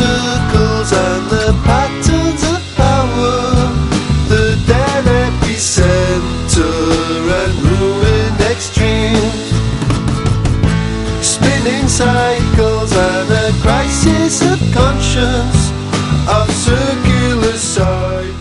circles and the patterns of power, the dead epicenter and ruin extreme, spinning cycles and a crisis of conscience of circular sight.